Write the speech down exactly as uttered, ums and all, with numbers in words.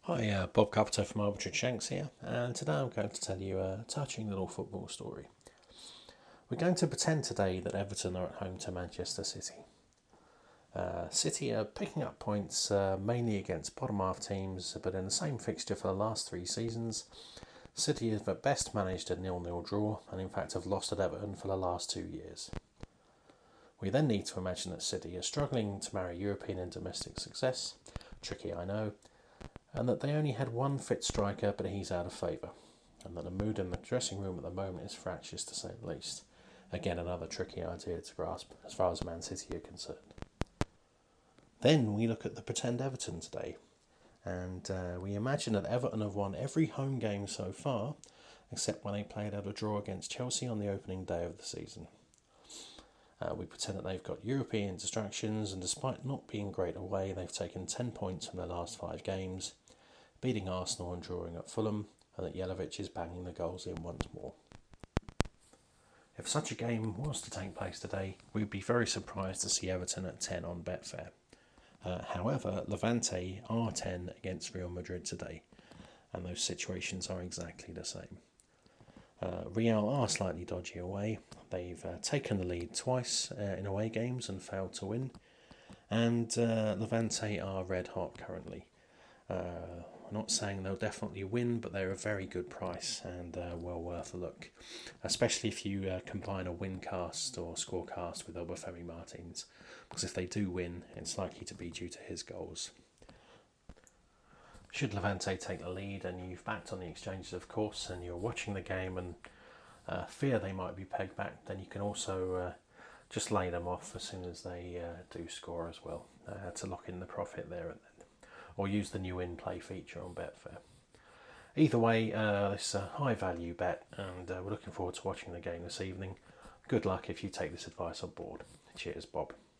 Hi, uh, Bob Carpenter from Arbitrary Shanks here, and today I'm going to tell you a touching little football story. We're going to pretend today that Everton are at home to Manchester City. Uh, City are picking up points uh, mainly against bottom half teams, but in the same fixture for the last three seasons, City have at best managed a nil-nil draw, and in fact have lost at Everton for the last two years. We then need to imagine that City are struggling to marry European and domestic success, tricky I know, and that they only had one fit striker, but he's out of favour, and that the mood in the dressing room at the moment is fractious to say the least. Again, another tricky idea to grasp as far as Man City are concerned. Then we look at the pretend Everton today, and uh, we imagine that Everton have won every home game so far, except when they played out a draw against Chelsea on the opening day of the season. Uh, we pretend that they've got European distractions, and despite not being great away, they've taken ten points from their last five games, beating Arsenal and drawing at Fulham, and that Jelavic is banging the goals in once more. If such a game was to take place today, we'd be very surprised to see Everton at ten on Betfair. Uh, however, Levante are ten against Real Madrid today, and those situations are exactly the same. Uh, Real are slightly dodgy away. They've uh, taken the lead twice uh, in away games and failed to win, and uh, Levante are red hot currently. Uh, I'm not saying they'll definitely win, but they're a very good price and uh, well worth a look, especially if you uh, combine a win cast or scorecast with Obafemi Martins, because if they do win, it's likely to be due to his goals. Should Levante take the lead and you've backed on the exchanges, of course, and you're watching the game and uh, fear they might be pegged back, then you can also uh, just lay them off as soon as they uh, do score as well uh, to lock in the profit there and then, or use the new in-play feature on Betfair. Either way, uh, this is a high value bet, and uh, we're looking forward to watching the game this evening. Good luck if you take this advice on board. Cheers, Bob.